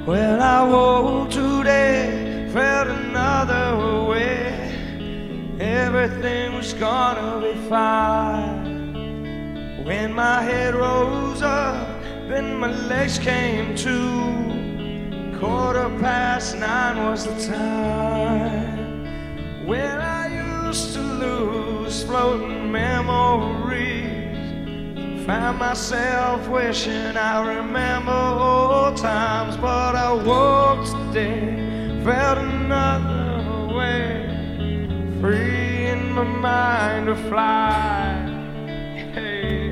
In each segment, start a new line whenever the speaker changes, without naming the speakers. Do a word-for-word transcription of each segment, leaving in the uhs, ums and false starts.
Well, I woke today, felt another way. Everything was gonna be fine. When my head rose up, then my legs came to. Quarter past nine was the time. When I used to lose floating memories. Found myself wishing I remember old times, but I woke today, felt another way, free in my mind to fly. Hey.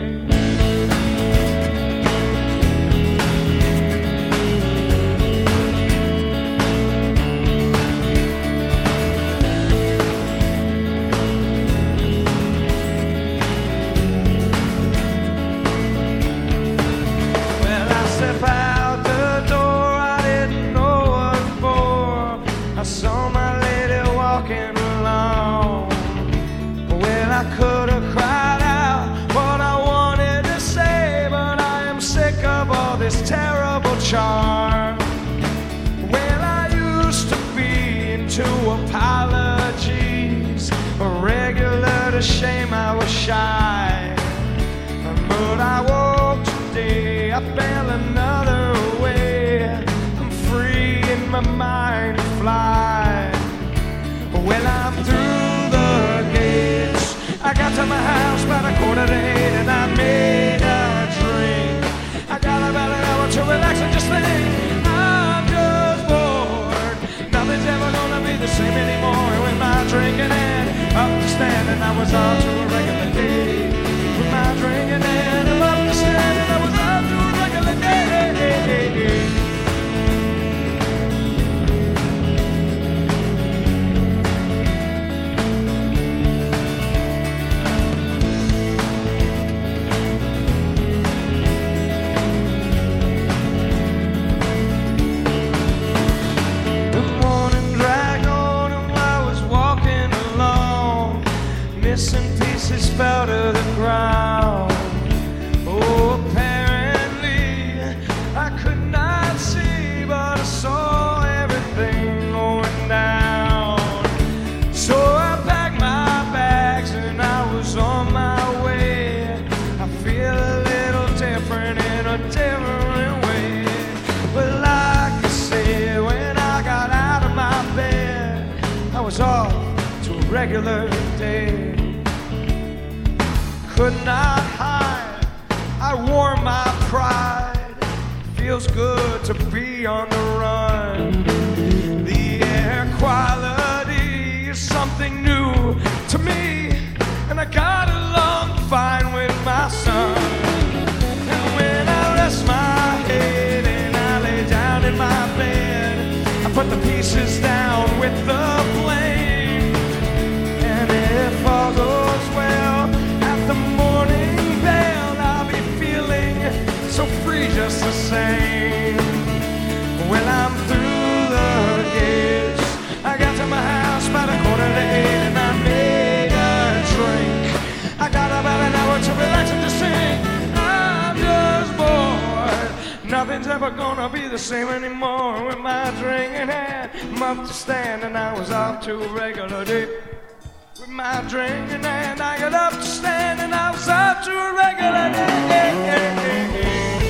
Out the door, I didn't know what for. I saw my lady walking along. Well, I could have cried out what I wanted to say, but I am sick of all this terrible charm. Well, I used to be into apologies, a regular to shame I was shy. But I woke today, I fell another way. I'm free in my mind to fly. Well, I'm through the gates. I got to my house by a quarter to eight, and I made a drink. I got about an hour to relax and just think. I'm just bored. Nothing's ever gonna be the same anymore. With my drinking and up to stand, and I was on to a regular day. With my drinking and I'm up to stand, and I was on to a regular day. The morning dragged on, and I was walking along, missing pieces fell to the ground. Oh, apparently I could not see, but I saw everything going down. So I packed my bags and I was on my way. I feel a little different in a different way. But like I said, when I got out of my bed, I was off to a regular day. Could not hide, I wore my pride. Feels good to be on the run. The air quality is something new to me, and I got along fine with my son. And when I rest my head and I lay down in my bed, I put the pieces down with the blame. And if all goes well, the morning bell, I'll be feeling so free just the same. Well, I'm through the gates. I got to my house by the quarter to eight, and I made a drink. I got about an hour to relax and just sing. I'm just bored. Nothing's ever gonna be the same anymore. With my drink in hand, I'm up to stand, and I was off to a regular day. With my drink in hand, I got up to stand, and I was up to a regular day.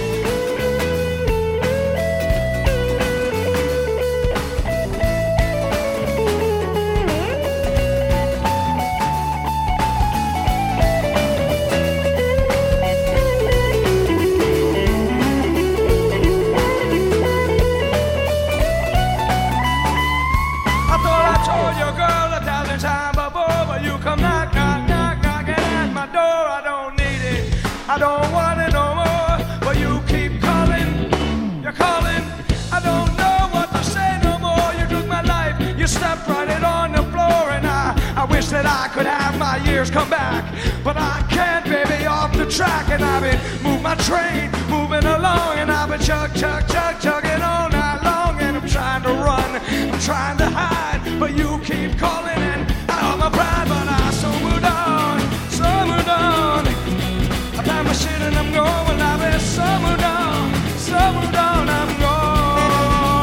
I thought I told your girl a thousand times before, but you come knock, knock, knock, knocking at my door. I don't need it, I don't want it no more, but you keep calling, you're calling. I don't know what to say no more. You took my life, you stepped right it on the floor, and I, I wish that I could have my years come back, but I can't, baby, off the track. And I've been moving my train, moving along, and I've been chug, chug, chug, chugging all night long, and I'm trying to run, I'm trying to hide, but you keep calling, and I hold my pride, but I so moved on, so moved on. I packed my shit and I'm going, well, I've been so moved on, so moved on, I'm gone.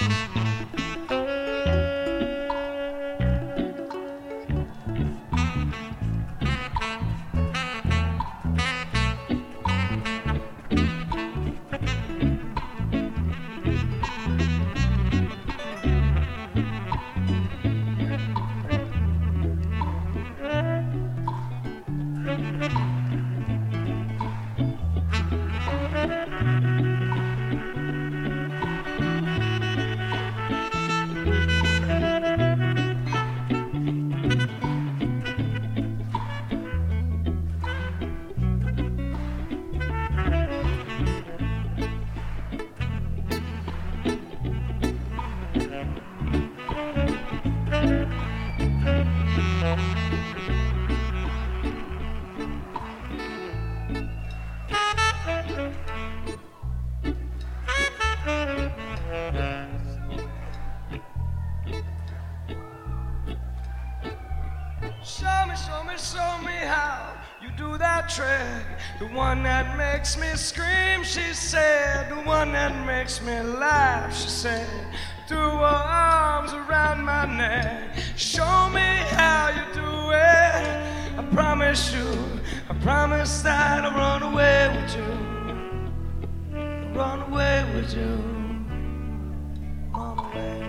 Show me, show me, show me how you do that trick. The one that makes me scream, she said. The one that makes me laugh, she said. Threw her arms around my neck. Show me how you do it. I promise you, I promise that I'll run away with you. I'll run away with you. Run away.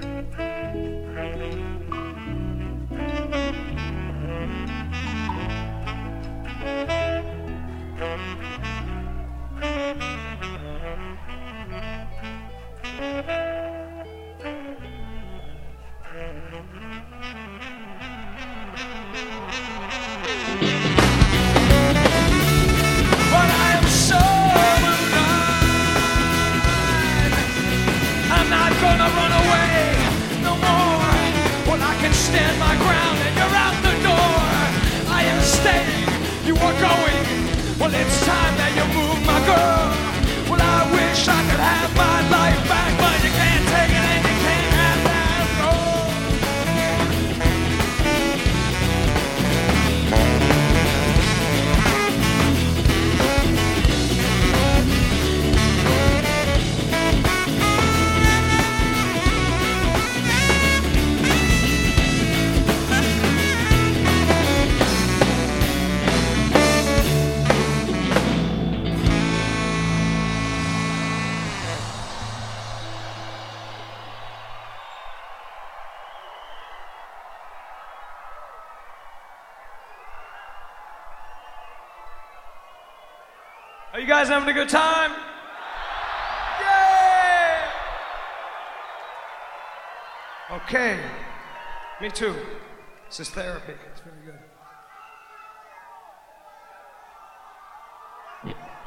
Stand my ground and you're out the door. I am staying, you are going. Well, it's time that you move, my girl. Well, I wish I could have my life back, but you can't take it and you can't have that road. Are you guys having a good time? Yeah! Okay. Me too. This is therapy. It's very good.